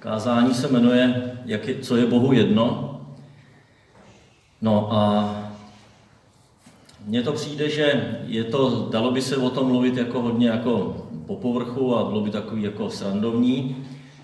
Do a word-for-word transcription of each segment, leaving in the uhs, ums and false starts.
Kázání se jmenuje, jak je, co je Bohu jedno. No a mně to přijde, že je to, dalo by se o tom mluvit jako hodně jako po povrchu a bylo by takový jako srandovní,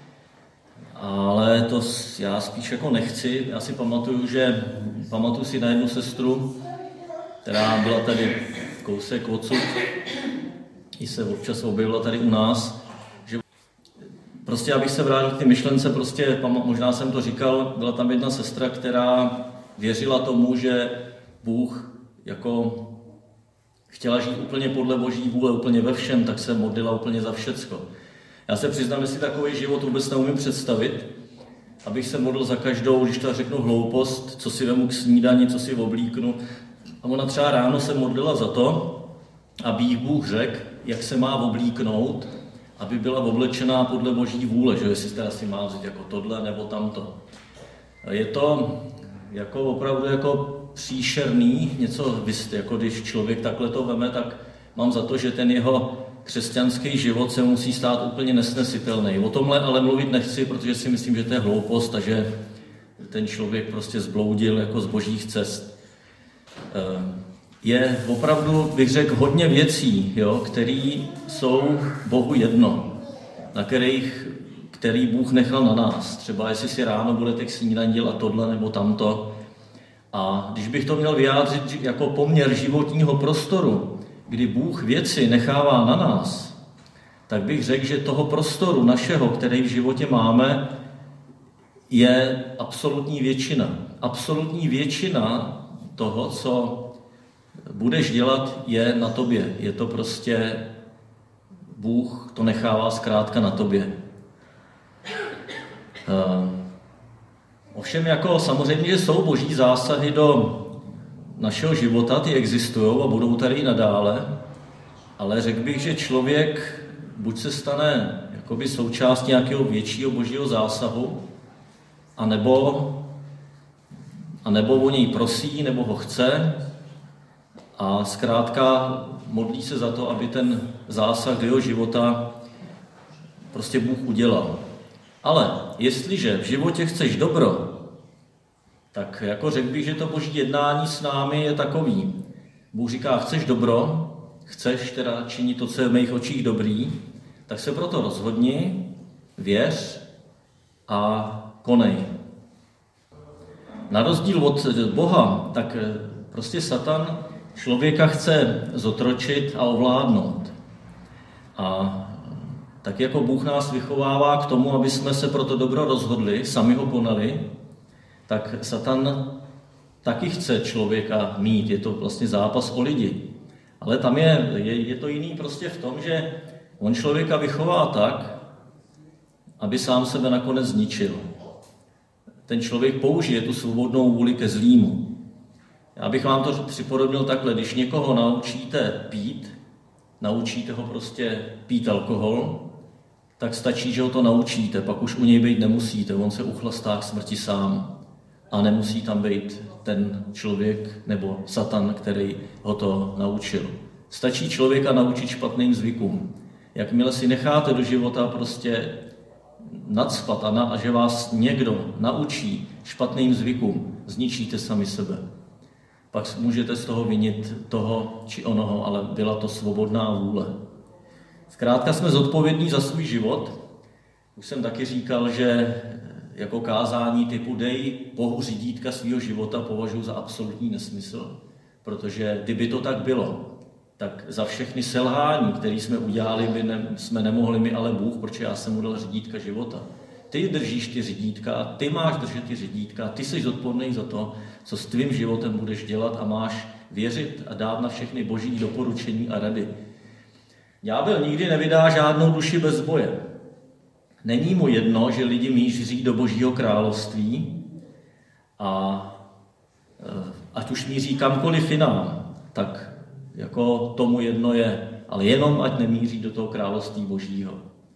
ale to já spíš jako nechci. Já si pamatuju, že pamatuju si na jednu sestru, která byla tady kousek odsud, i se občas objevila tady u nás, že prostě abych se vrátil k ty myšlence, prostě možná jsem to říkal, byla tam jedna sestra, která věřila tomu, že Bůh jako chtěla žít úplně podle Boží vůle, úplně ve všem, tak se modlila úplně za všecko. Já se přiznám, že si takový život vůbec neumím představit, abych se modlil za každou, když to řeknu hloupost, co si vemu k snídani, co si oblíknu. A ona třeba ráno se modlila za to, aby jí Bůh řekl, jak se má oblíknout, aby byla oblečená podle Boží vůle, že jestli teda si má vzít jako tohle nebo tamto. Je to jako opravdu jako příšerný, něco, jako když člověk takhle to veme, tak mám za to, že ten jeho křesťanský život se musí stát úplně nesnesitelný. O tomhle ale mluvit nechci, protože si myslím, že to je hloupost a že ten člověk prostě zbloudil jako z božích cest. Je opravdu, bych řekl, hodně věcí, jo, které jsou Bohu jedno, na kterých, který Bůh nechal na nás. Třeba jestli si ráno budete k snídani dělat tohle nebo tamto. A když bych to měl vyjádřit jako poměr životního prostoru, kdy Bůh věci nechává na nás, tak bych řekl, že toho prostoru našeho, který v životě máme, je absolutní většina. Absolutní většina toho, co budeš dělat, je na tobě. Je to prostě, Bůh to nechává zkrátka na tobě. Ovšem jako samozřejmě, že jsou boží zásahy do našeho života, ty existují a budou tady i nadále, ale řekl bych, že člověk buď se stane jakoby součástí nějakého většího božího zásahu, anebo, anebo o něj prosí, nebo ho chce a zkrátka modlí se za to, aby ten zásah do jeho života prostě Bůh udělal. Ale jestliže v životě chceš dobro, tak jako řekl bych, že to boží jednání s námi je takový. Bůh říká, chceš dobro, chceš teda činit to, co je v mých očích dobrý, tak se proto rozhodni, věř a konej. Na rozdíl od Boha, tak prostě Satan člověka chce zotročit a ovládnout. A tak jako Bůh nás vychovává k tomu, aby jsme se pro to dobro rozhodli, sami ho konali, tak Satan taky chce člověka mít. Je to vlastně zápas o lidi. Ale tam je, je, je to jiný prostě v tom, že on člověka vychová tak, aby sám sebe nakonec zničil. Ten člověk použije tu svobodnou vůli ke zlýmu. Já bych vám to připodobnil takhle. Když někoho naučíte pít, naučíte ho prostě pít alkohol, tak stačí, že ho to naučíte, pak už u něj být nemusíte, on se uchlastá k smrti sám a nemusí tam být ten člověk nebo Satan, který ho to naučil. Stačí člověka naučit špatným zvykům. Jakmile si necháte do života prostě nacpat a, na, a že vás někdo naučí špatným zvykům, zničíte sami sebe. Pak můžete z toho vinit toho či onoho, ale byla to svobodná vůle. Zkrátka jsme zodpovědní za svůj život. Už jsem taky říkal, že jako kázání typu dej Bohu řídítka svého života považuji za absolutní nesmysl, protože kdyby to tak bylo, tak za všechny selhání, které jsme udělali, by ne, jsme nemohli my, ale Bůh, protože já jsem mu dal řídítka života. Ty držíš ty řídítka, ty máš držet ty řídítka, ty jsi zodpovědný za to, co s tvým životem budeš dělat a máš věřit a dát na všechny boží doporučení a rady. Ďábel nikdy nevydá žádnou duši bez boje. Není mu jedno, že lidi míří do božího království a ať už míří kamkoliv jinam, tak jako tomu jedno je, ale jenom ať nemíří do toho království božího.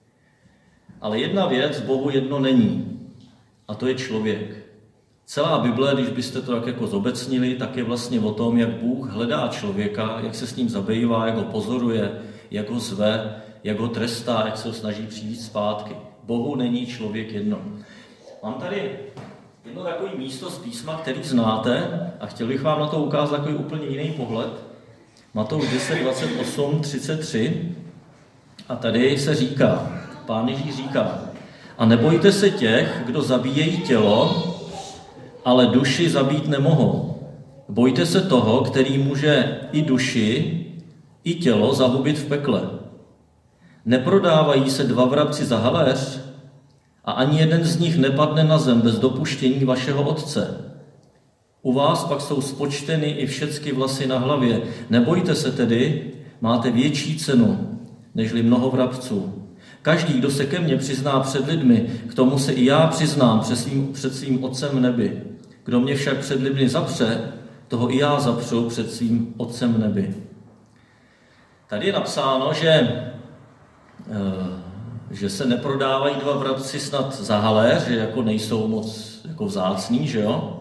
Ale jedna věc Bohu jedno není, a to je člověk. Celá Bible, když byste to tak jako zobecnili, tak je vlastně o tom, jak Bůh hledá člověka, jak se s ním zabývá, jak ho pozoruje, jak ho zve, jak ho trestá, jak se ho snaží přijít zpátky. Bohu není člověk jedno. Mám tady jedno takové místo z písma, který znáte a chtěl bych vám na to ukázat takový úplně jiný pohled. Matouš deset, dvacet osm, třicet tři a tady se říká, Pán Ježíš říká, a nebojte se těch, kdo zabíjejí tělo, ale duši zabít nemohou. Bojte se toho, který může i duši, i tělo zahubit v pekle. Neprodávají se dva vrabci za haléř a ani jeden z nich nepadne na zem bez dopuštění vašeho Otce. U vás pak jsou spočteny i všecky vlasy na hlavě. Nebojte se tedy, máte větší cenu, nežli mnoho vrabců. Každý, kdo se ke mně přizná před lidmi, k tomu se i já přiznám před svým, před svým Otcem v nebi. Kdo mě však před lidmi zapře, toho i já zapřu před svým Otcem v nebi. Tady je napsáno, že, že se neprodávají dva vrabci snad za haléř, že jako nejsou moc jako vzácný, že jo?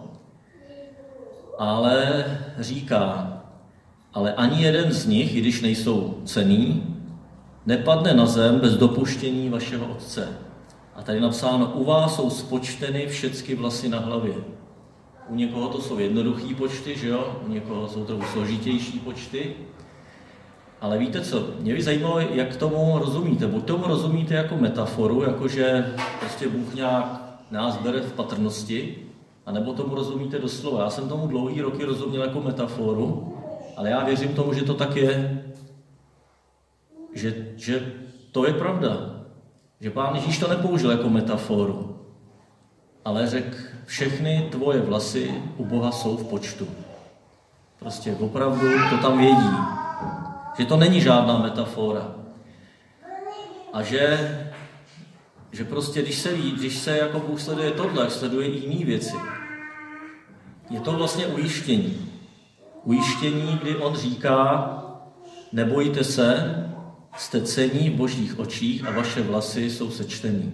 Ale říká, ale ani jeden z nich, i když nejsou cenný, nepadne na zem bez dopuštění vašeho Otce. A tady napsáno, u vás jsou spočteny všecky vlasy na hlavě. U někoho to jsou jednoduchý počty, že jo? U někoho jsou to složitější počty. Ale víte co, mě by zajímalo, jak tomu rozumíte. Buď tomu rozumíte jako metaforu, jakože prostě Bůh nějak nás bere v patrnosti, anebo tomu rozumíte doslova. Já jsem tomu dlouhý roky rozuměl jako metaforu, ale já věřím tomu, že to tak je. Že, že to je pravda. Že Pán Ježíš to nepoužil jako metaforu, ale řekl, všechny tvoje vlasy u Boha jsou v počtu. Prostě opravdu to tam vědí. Že to není žádná metafora. A že, že prostě, když se ví, když se jako Bůh sleduje tohle, sleduje i jiné věci. Je to vlastně ujištění. Ujištění, kdy on říká, nebojte se, jste cenní v Božích očích a vaše vlasy jsou sečtený.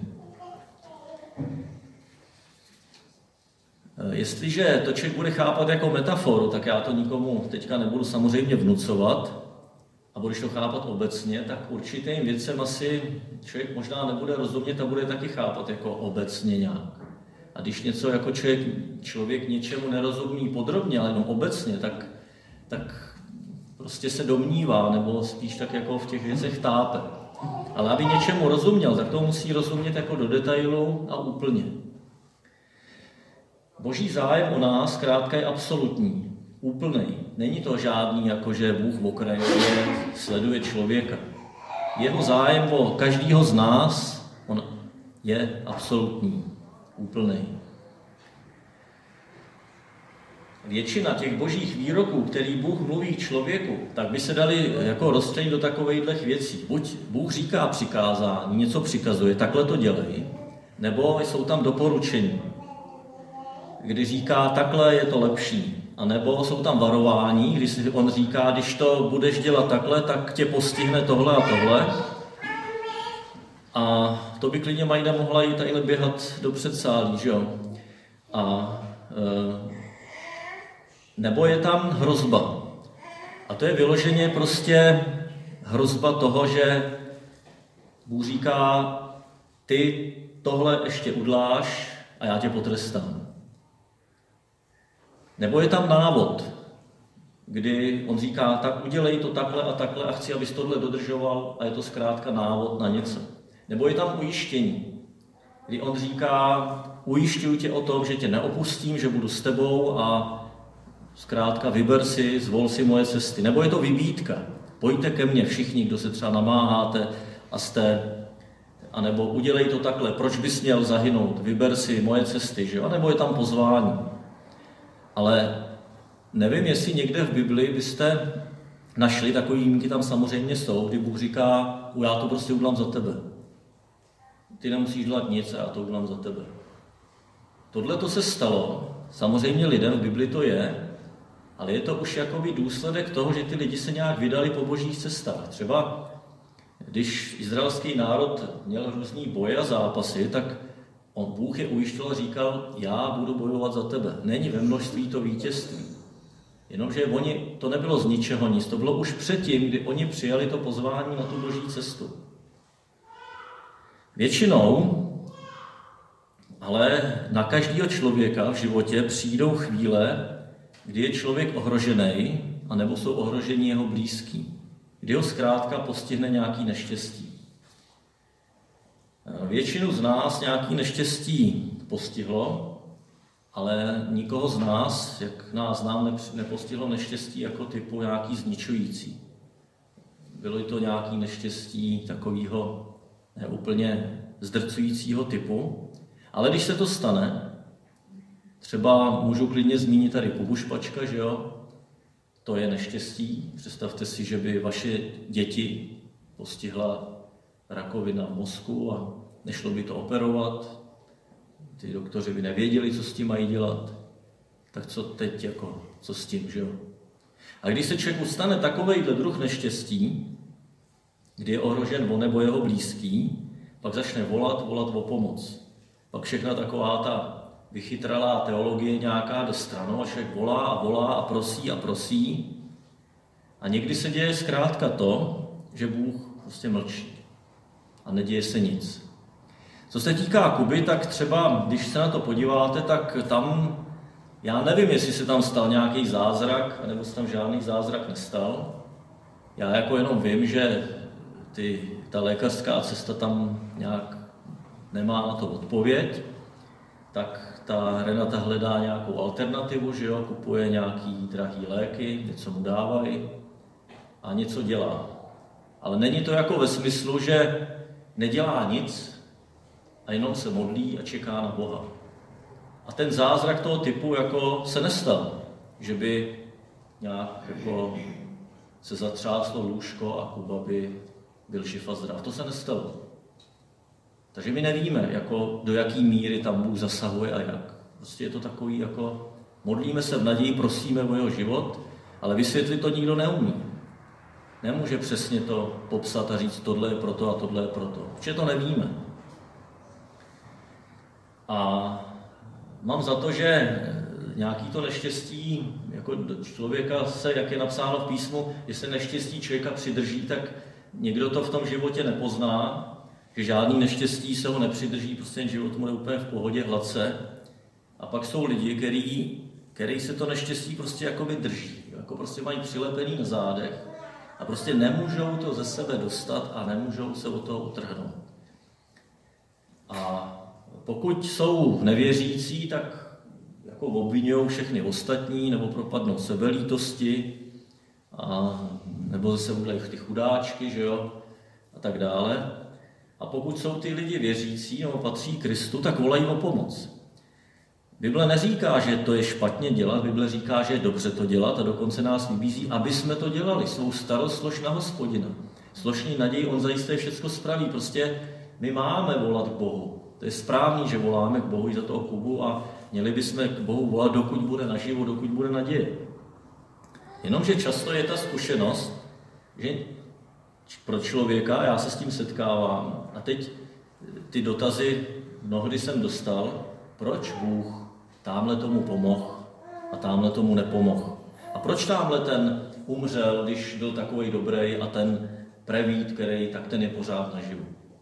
Jestliže to člověk bude chápat jako metaforu, tak já to nikomu teďka nebudu samozřejmě vnucovat, a budeš to chápat obecně, tak určitým věcem asi člověk možná nebude rozumět a bude taky chápat jako obecně nějak. A když něco jako člověk, člověk něčemu nerozumí podrobně, ale jenom obecně, tak, tak prostě se domnívá, nebo spíš tak jako v těch věcech tápe. Ale aby něčemu rozuměl, tak to musí rozumět jako do detailu a úplně. Boží zájem o nás zkrátka je absolutní. Úplnej. Není to žádný, jako že Bůh okrajově sleduje člověka. Jeho zájem o každého z nás on je absolutní, úplnej. Většina těch božích výroků, který Bůh mluví k člověku, tak by se dali jako rozstřelit do takovejhlech věcí. Buď Bůh říká přikázání, něco přikazuje, takhle to dělej, nebo jsou tam doporučení, kdy říká, takhle je to lepší. A nebo jsou tam varování, kdy si on říká, když to budeš dělat takhle, tak tě postihne tohle a tohle. A to by klidně Majda mohla jít tadyhle běhat do předsálí, že jo? A e, nebo je tam hrozba. A to je vyloženě prostě hrozba toho, že Bůh říká, ty tohle ještě udláš a já tě potrestám. Nebo je tam návod, kdy on říká, tak udělej to takhle a takhle a chci, abys tohle dodržoval a je to zkrátka návod na něco. Nebo je tam ujištění, kdy on říká, ujišťuji tě o tom, že tě neopustím, že budu s tebou a zkrátka vyber si, zvol si moje cesty. Nebo je to vybídka, pojďte ke mně všichni, kdo se třeba namáháte a jste, anebo udělej to takhle, proč bys měl zahynout, vyber si moje cesty, že? A nebo je tam pozvání. Ale nevím, jestli někde v Bibli byste našli, takový výjimky tam samozřejmě jsou, kdy Bůh říká, já to prostě udělám za tebe. Ty nemusíš dělat nic a já to udělám za tebe. Tohle to se stalo, samozřejmě lidem v Bibli to je, ale je to už jakoby důsledek toho, že ty lidi se nějak vydali po božích cestách. Třeba když izraelský národ měl různý boje a zápasy, tak on Bůh je ujišťoval a říkal, já budu bojovat za tebe. Není ve množství to vítězství. Jenomže oni, to nebylo z ničeho nic, to bylo už předtím, kdy oni přijali to pozvání na tu boží cestu. Většinou, ale na každého člověka v životě přijdou chvíle, kdy je člověk ohrožený, anebo jsou ohroženi jeho blízký, kdy ho zkrátka postihne nějaký neštěstí. Většinu z nás nějaký neštěstí postihlo, ale nikoho z nás, jak nás znám, nepostihlo neštěstí jako typu nějaký zničující. Bylo to nějaký neštěstí takového neúplně zdrcujícího typu, ale když se to stane, třeba můžu klidně zmínit tady Kubušpačka, že jo, to je neštěstí. Představte si, že by vaše děti postihla rakovina v mozku a nešlo by to operovat. Ty doktoři by nevěděli, co s tím mají dělat. Tak co teď, jako, co s tím, že jo? A když se člověku stane takovejhle druh neštěstí, kdy je ohrožen on nebo jeho blízký, pak začne volat, volat o pomoc. Pak všechna taková ta vychytralá teologie nějaká jde stranou a člověk volá a volá a prosí a prosí. A někdy se děje zkrátka to, že Bůh prostě mlčí a neděje se nic. Co se týká Kuby, tak třeba, když se na to podíváte, tak tam, já nevím, jestli se tam stal nějaký zázrak, nebo se tam žádný zázrak nestal. Já jako jenom vím, že ty, ta lékařská cesta tam nějak nemá na to odpověď, tak ta Renata hledá nějakou alternativu, že jo, kupuje nějaký drahý léky, něco mu dávají a něco dělá. Ale není to jako ve smyslu, že nedělá nic a jenom se modlí a čeká na Boha. A ten zázrak toho typu jako se nestal, že by nějak jako se zatřáslo lůžko a Kuba by byl živ a zdrav. To se nestalo. Takže my nevíme, jako, do jaký míry tam Bůh zasahuje a jak. Prostě je to takový, jako modlíme se v naději, prosíme o jeho život, ale vysvětlit to nikdo neumí. Nemůže přesně to popsat a říct, tohle je proto a tohle je proto. Protože to nevíme. A mám za to, že nějaký to neštěstí jako člověka se, jak je napsáno v písmu, že se neštěstí člověka přidrží, tak někdo to v tom životě nepozná, že žádný neštěstí se ho nepřidrží, prostě ten život mu je úplně v pohodě, hladce. A pak jsou lidi, který, který se to neštěstí prostě jakoby drží, jako prostě mají přilepený na zádech a prostě nemůžou to ze sebe dostat a nemůžou se od toho utrhnout. A pokud jsou nevěřící, tak jako obvinují všechny ostatní, nebo propadnou sebelítosti, a, nebo zase udělají ty chudáčky, že jo, a tak dále. A pokud jsou ty lidi věřící, nebo patří Kristu, tak volají o pomoc. Bible neříká, že to je špatně dělat, Bible říká, že je dobře to dělat a dokonce nás vybízí, aby jsme to dělali. Svou starost slož na Hospodina. Složní naději, on zajisté všechno spraví. Prostě my máme volat k Bohu. To je správný, že voláme k Bohu i za toho Kubu a měli bychom k Bohu volat, dokud bude naživo, dokud bude naděje. Jenomže často je ta zkušenost, že pro člověka, já se s tím setkávám, a teď ty dotazy mnohdy jsem dostal, proč Bůh támhle tomu pomohl a támhle tomu nepomohl. A proč támhle ten umřel, když byl takový dobrý a ten prevít, který, tak ten je pořád naživu.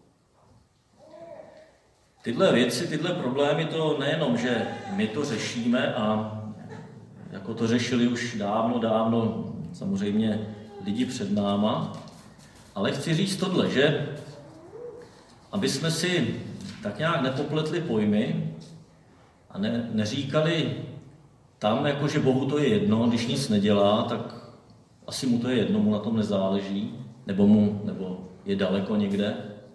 Tyhle věci, tyhle problémy, to nejenom, že my to řešíme a jako to řešili už dávno, dávno samozřejmě lidi před náma, ale chci říct tohle, že aby jsme si tak nějak nepopletli pojmy a ne, neříkali tam, jako že Bohu to je jedno, když nic nedělá, tak asi mu to je jedno, mu na tom nezáleží, nebo mu, nebo je daleko někde.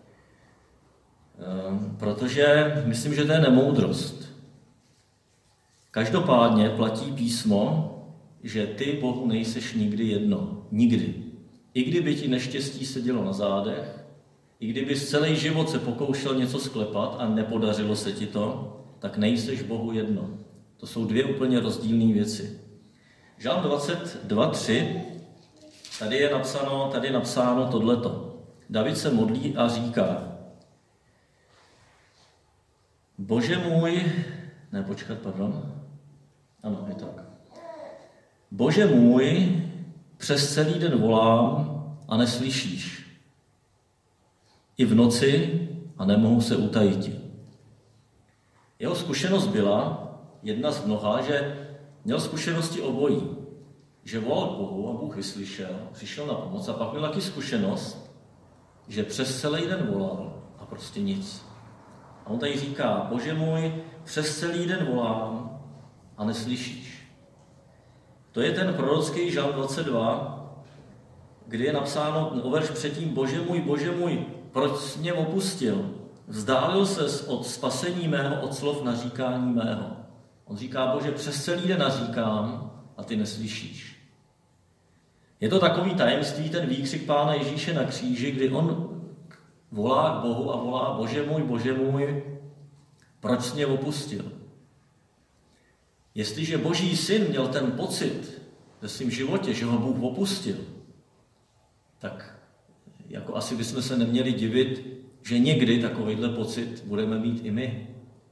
Ehm, protože myslím, že to je nemoudrost. Každopádně platí písmo, že ty Bohu nejseš nikdy jedno. Nikdy. I kdyby ti neštěstí sedělo na zádech, i kdyby celý život se pokoušel něco sklepat a nepodařilo se ti to, tak nejseš Bohu jedno. To jsou dvě úplně rozdílné věci. Žalm dvacet dva tři, tady je napsáno, tady je napsáno tohleto. David se modlí a říká, Bože můj, ne počkat, pardon, ano, je tak. Bože můj, přes celý den volám a neslyšíš. I v noci a nemohou se utajit. Jeho zkušenost byla jedna z mnoha, že měl zkušenosti obojí. Že volal k Bohu a Bůh vyslyšel, přišel na pomoc a pak měl taky zkušenost, že přes celý den volal a prostě nic. A on tady říká, Bože můj, přes celý den volám a neslyšíš. To je ten prorocký žalm dvacet dva, kdy je napsáno o verš předtím, Bože můj, Bože můj, proč jsi mě opustil? Vzdálil ses od spasení mého, od slov naříkání mého. On říká, Bože, přes celý den naříkám a ty neslyšíš. Je to takový tajemství, ten výkřik Pána Ježíše na kříži, kdy on volá k Bohu a volá, Bože můj, Bože můj, proč jsi mě opustil? Jestliže Boží syn měl ten pocit ve svém životě, že ho Bůh opustil, tak jako asi bychom se neměli divit, že někdy takovýhle pocit budeme mít i my.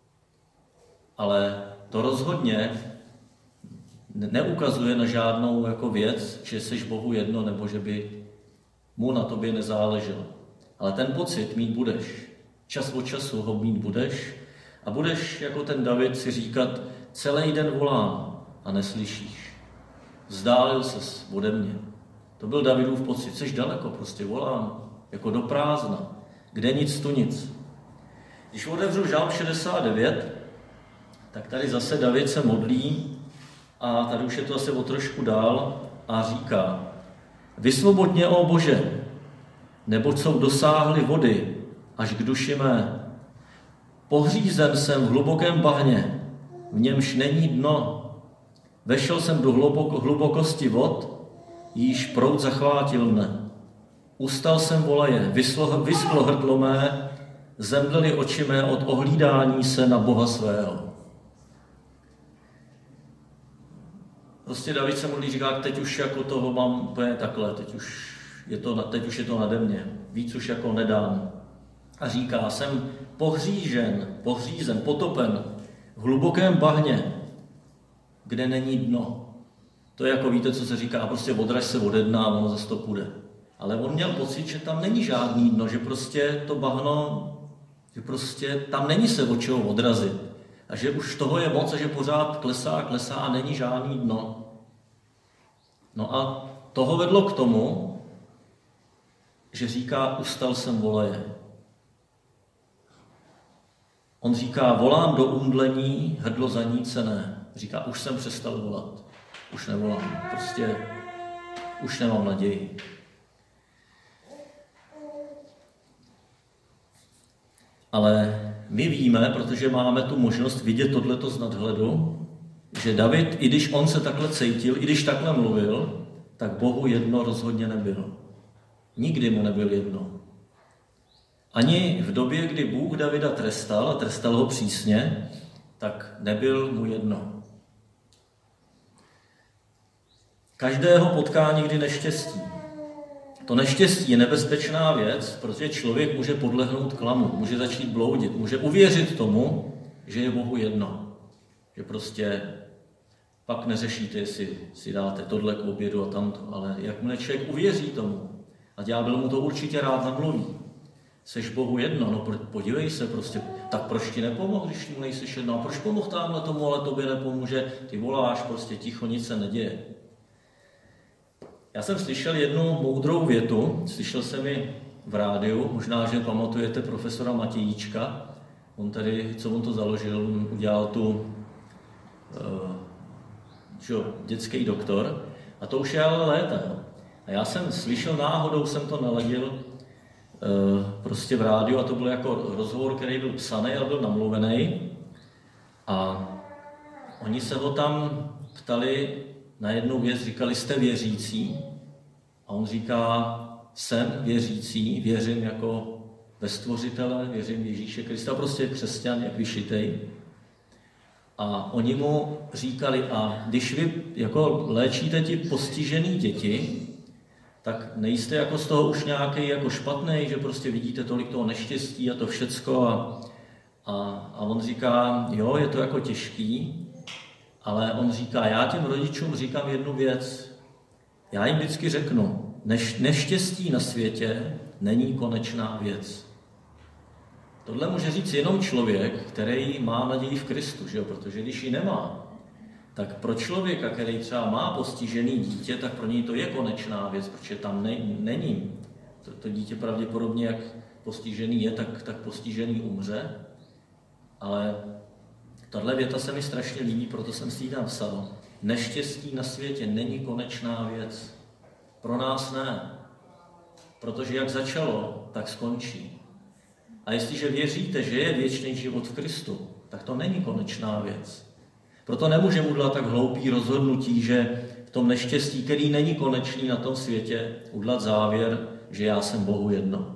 Ale to rozhodně neukazuje na žádnou jako věc, že jsi Bohu jedno, nebo že by mu na tobě nezáleželo. Ale ten pocit mít budeš. Čas od času ho mít budeš a budeš jako ten David si říkat, celý den volám a neslyšíš. Vzdálil ses ode mě. To byl Davidův pocit. Jseš daleko, prostě volám, jako do prázdna. Kde nic, tu nic. Když otevřu žalm šedesát devět, tak tady zase David se modlí a tady už je to zase o trošku dál a říká, vysvoboď mě, ó Bože, neboť jsou dosáhly vody až k duši mé. Pohřízen jsem v hlubokém bahně, v němž není dno. Vešel jsem do hluboko, hlubokosti vod, jíž proud zachvátil mne. Ustal jsem volaje, vyschlo, vyschlo hrdlo mé, zemdlely oči mé od ohlídání se na Boha svého. Prostě David se modlí, říká, teď už jako toho mám úplně takhle, teď už je to, teď už je to nade mě, víc už jako nedám. A říká, jsem pohřížen, pohřízen, potopen v hlubokém bahně, kde není dno. To je jako, víte, co se říká, prostě odraž se ode dna a ono zase to půjde. Ale on měl pocit, že tam není žádný dno, že prostě to bahno, že prostě tam není se od čeho odrazit. A že už toho je moc a že pořád klesá, klesá a není žádný dno. No a toho vedlo k tomu, že říká, ustal jsem volaje. On říká, volám do umdlení, hrdlo zanícené. Říká, už jsem přestal volat. Už nevolám. Prostě už nemám naději. Ale my víme, protože máme tu možnost vidět tohleto z nadhledu, že David, i když on se takhle cítil, i když takhle mluvil, tak Bohu jedno rozhodně nebylo. Nikdy mu nebyl jedno. Ani v době, kdy Bůh Davida trestal, a trestal ho přísně, tak nebyl mu jedno. Každého potká někdy neštěstí. To neštěstí je nebezpečná věc, protože člověk může podlehnout klamu, může začít bloudit, může uvěřit tomu, že je Bohu jedno. Že prostě pak neřešíte, jestli si dáte tohle k obědu a tamto, ale jakmile člověk uvěří tomu, a ďábel mu to určitě rád namluví, seš Bohu jedno, no podívej se prostě, tak proč ti nepomohl, když mu nejseš jedno, a proč pomohl tamhle tomu, ale tobě nepomůže, ty voláš prostě ticho, nic se neděje. Já jsem slyšel jednu moudrou větu, slyšel jsem ji v rádiu, možná, že pamatujete profesora Matějíčka, on tady, co on to založil, on udělal tu uh, čo, dětský doktor, a to už je ale léta. A já jsem slyšel, náhodou jsem to naladil uh, prostě v rádiu, a to byl jako rozhovor, který byl psaný, ale byl namluvený, a oni se ho tam ptali na jednu věc, říkali, jste věřící? A on říká, jsem věřící, věřím jako ve Stvořitele, věřím v Ježíše Krista, prostě křesťan, jak vyšitej. A oni mu říkali, a když vy jako léčíte ti postižený děti, tak nejste jako z toho už nějaký jako špatný, že prostě vidíte tolik toho neštěstí a to všecko. A, a, a on říká, jo, je to jako těžký, ale on říká, já těm rodičům říkám jednu věc. Já jim vždycky řeknu, neš, neštěstí na světě není konečná věc. Tohle může říct jenom člověk, který má naději v Kristu, že jo? Protože když ji nemá, tak pro člověka, který třeba má postižený dítě, tak pro něj to je konečná věc, protože tam ne, není. To, to dítě pravděpodobně, jak postižený je, tak, tak postižený umře. Ale tahle věta se mi strašně líbí, proto jsem si ji tam psal. Neštěstí na světě není konečná věc. Pro nás ne. Protože jak začalo, tak skončí. A jestliže věříte, že je věčný život v Kristu, tak to není konečná věc. Proto nemůžeme udělat tak hloupý rozhodnutí, že v tom neštěstí, který není konečný na tom světě, udělat závěr, že já jsem Bohu jedno.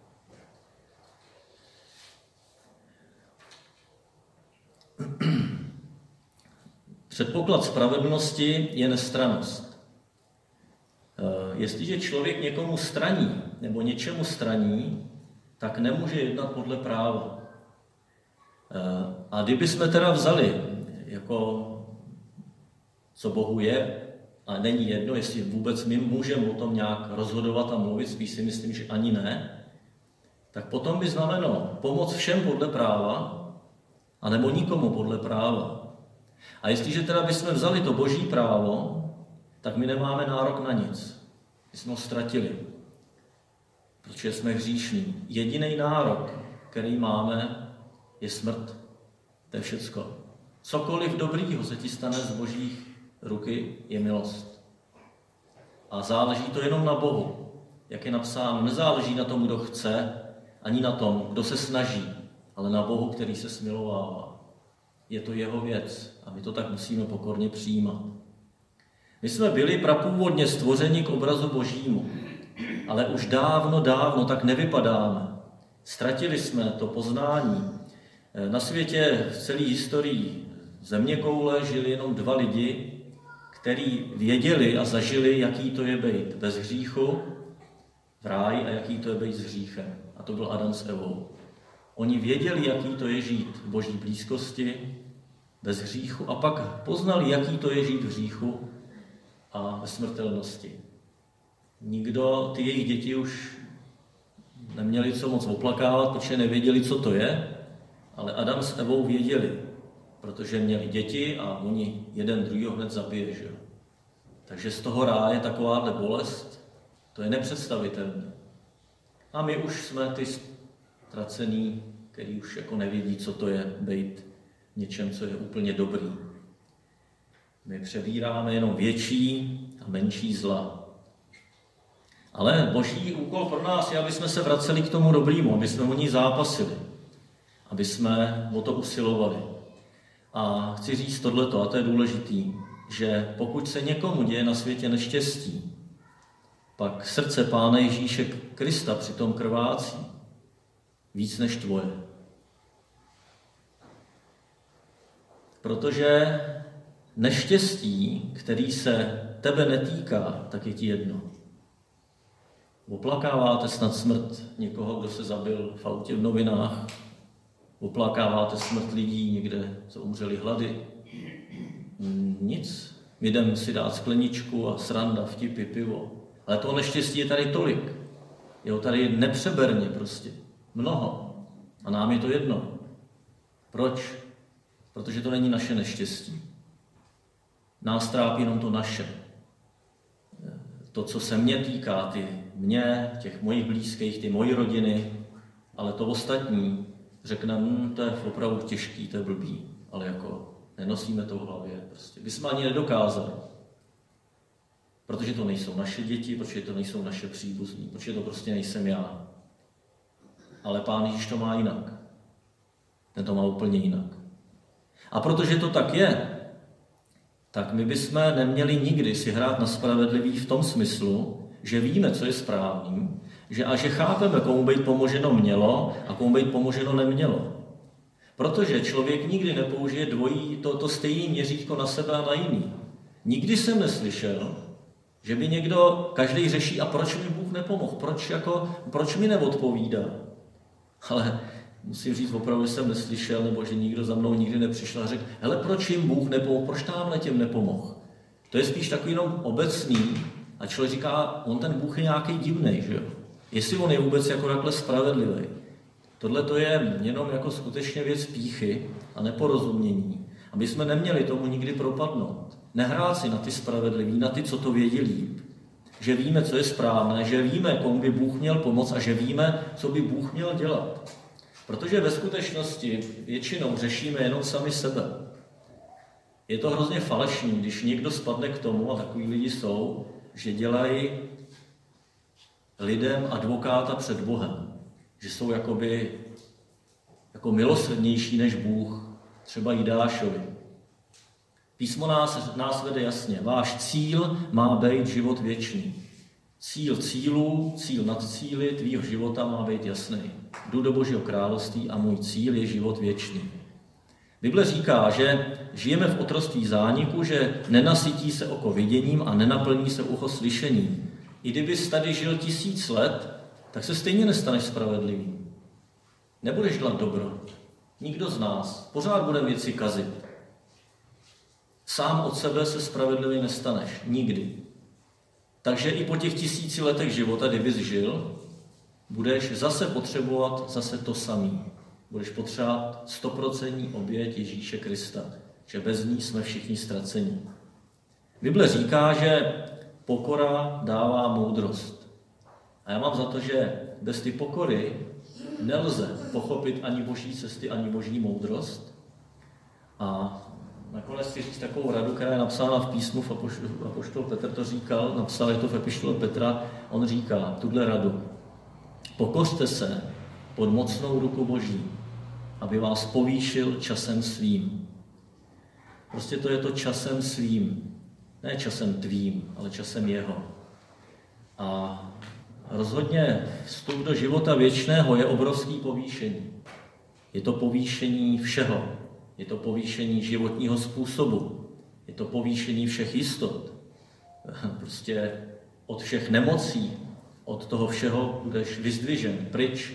Předpoklad spravedlnosti je nestrannost. Jestliže člověk někomu straní nebo něčemu straní, tak nemůže jednat podle práva. A kdybychom teda vzali, jako co Bohu je, a není jedno, jestli vůbec my můžeme o tom nějak rozhodovat a mluvit, spíš si myslím, že ani ne, tak potom by znamenalo pomoct všem podle práva, anebo nikomu podle práva. A jestliže teda bychom vzali to boží právo, tak my nemáme nárok na nic. My jsme ho ztratili, protože jsme hříšní. Jediný nárok, který máme, je smrt. To je všecko. Cokoliv dobrýho se ti stane z božích ruky, je milost. A záleží to jenom na Bohu. Jak je napsáno, nezáleží na tom, kdo chce, ani na tom, kdo se snaží, ale na Bohu, který se smilovává. Je to jeho věc a my to tak musíme pokorně přijímat. My jsme byli prapůvodně stvořeni k obrazu božímu, ale už dávno, dávno tak nevypadáme. Ztratili jsme to poznání. Na světě v celé historii zeměkoule žili jenom dva lidi, kteří věděli a zažili, jaký to je být bez hříchu v ráji a jaký to je být s hříchem. A to byl Adam s Evou. Oni věděli, jaký to je žít v boží blízkosti, bez hříchu, a pak poznali, jaký to je žít v hříchu a ve smrtelnosti. Nikdo, ty jejich děti už neměli co moc oplakávat, protože nevěděli, co to je, ale Adam s Evou věděli, protože měli děti a oni jeden druhýho hned zabije. Že? Takže z toho ráje takováhle bolest, to je nepředstavitelné. A my už jsme ty ztracený, který už jako nevědí, co to je být něčem, co je úplně dobrý. My přebíráme jenom větší a menší zla. Ale boží úkol pro nás je, aby jsme se vraceli k tomu dobrému, aby jsme o ní zápasili, aby jsme o to usilovali. A chci říct tohleto, a to je důležitý, že pokud se někomu děje na světě neštěstí, pak srdce Pána Ježíše Krista přitom krvácí víc než tvoje. Protože neštěstí, který se tebe netýká, tak je ti jedno. Oplakáváte snad smrt někoho, kdo se zabil v autě v novinách? Oplakáváte smrt lidí někde, co umřeli hlady? Nic. Jdem si dát skleničku a sranda, vtipy, pivo. Ale toho neštěstí je tady tolik. Je ho tady nepřeberně prostě. Mnoho. A nám je to jedno. Proč? Protože to není naše neštěstí. Nás trápí jenom to naše. To, co se mě týká, ty mě, těch mojich blízkých, ty mojí rodiny, ale to ostatní řekne, hm, to je opravdu těžký, to je blbý, ale jako nenosíme to v hlavě. Prostě. By jsme ani nedokázali. Protože to nejsou naše děti, protože to nejsou naše příbuzní, protože to prostě nejsem já. Ale Pán Ježíš to má jinak. Ten to má úplně jinak. A protože to tak je, tak my bychom neměli nikdy si hrát na spravedlivý v tom smyslu, že víme, co je správný, že a že chápeme, komu být pomoženo mělo a komu být pomoženo nemělo. Protože člověk nikdy nepoužije dvojí, to, to stejné měřítko na sebe a na jiný. Nikdy jsem neslyšel, že by někdo, každý řeší, a proč mi Bůh nepomohl, proč, jako, proč mi neodpovídá. Ale musím říct, opravdu jsem neslyšel, nebo že nikdo za mnou nikdy nepřišel a řekl, hele, proč jim Bůh nepomohl, proč tamhle těm nepomohl. To je spíš takový jenom obecný a člověk říká, on ten Bůh je nějaký divnej, že jo. Jestli on je vůbec jako takhle spravedlivý. Tohle to je jenom jako skutečně věc pýchy a neporozumění. Aby jsme neměli tomu nikdy propadnout. Nehrát si na ty spravedlivý, na ty, co to vědí líp. Že víme, co je správné, že víme, komu by Bůh měl pomoct a že víme, co by Bůh měl dělat. Protože ve skutečnosti většinou řešíme jenom sami sebe. Je to hrozně falešný, když někdo spadne k tomu, a takový lidi jsou, že dělají lidem advokáta před Bohem. Že jsou jakoby jako milosrdnější než Bůh, třeba Jidášovi. Písmo nás, nás vede jasně. Váš cíl má být život věčný. Cíl cílů, cíl nad cíly tvýho života má být jasný. Jdu do Božího království a můj cíl je život věčný. Bible říká, že žijeme v otroctví zániku, že nenasytí se oko viděním a nenaplní se ucho slyšením. I kdybys tady žil tisíc let, tak se stejně nestaneš spravedlivý. Nebudeš dělat dobro. Nikdo z nás. Pořád budeme věci kazit. Sám od sebe se spravedlivý nestaneš. Nikdy. Takže i po těch tisíci letech života, kdybys žil, budeš zase potřebovat zase to samý. Budeš potřebovat stoprocentní oběť Ježíše Krista, že bez ní jsme všichni ztraceni. Bible říká, že pokora dává moudrost. A já mám za to, že bez ty pokory nelze pochopit ani Boží cesty, ani Boží moudrost. A nakonec chci říct takovou radu, která je napsána v písmu, apoštol Petr to říkal, napsal je to v epištole Petra, on říká tuhle radu. Pokořte se pod mocnou ruku Boží, aby vás povýšil časem svým. Prostě to je to časem svým, ne časem tvým, ale časem jeho. A rozhodně vstup do života věčného je obrovský povýšení. Je to povýšení všeho. Je to povýšení životního způsobu. Je to povýšení všech jistot. Prostě od všech nemocí, od toho všeho budeš vyzdvižen, pryč.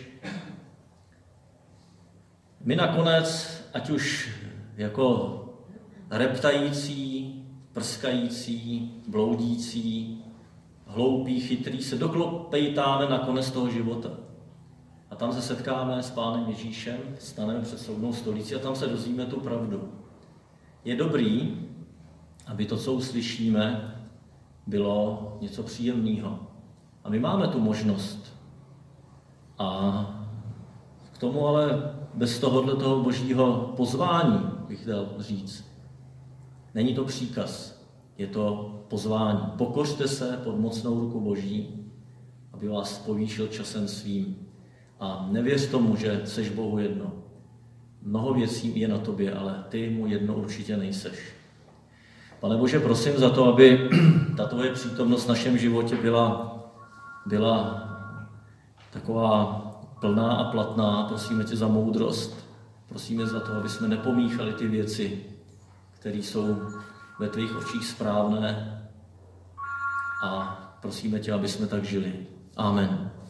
My nakonec, ať už jako reptající, prskající, bloudící, hloupí, chytrý, se doklopejtáme na konec toho života. A tam se setkáme s Pánem Ježíšem, staneme před soudnou stolicí a tam se dozvíme tu pravdu. Je dobrý, aby to, co uslyšíme, bylo něco příjemného. A my máme tu možnost. A k tomu ale bez tohohle toho božího pozvání, bych dal říct, není to příkaz, je to pozvání. Pokořte se pod mocnou ruku Boží, aby vás povýšil časem svým. A nevěř tomu, že seš Bohu jedno. Mnoho věcí je na tobě, ale ty mu jedno určitě nejseš. Pane Bože, prosím za to, aby ta tvoje přítomnost v našem životě byla, byla taková plná a platná. Prosíme tě za moudrost. Prosíme za to, aby jsme nepomíchali ty věci, které jsou ve tvých očích správné. A prosíme tě, aby jsme tak žili. Amen.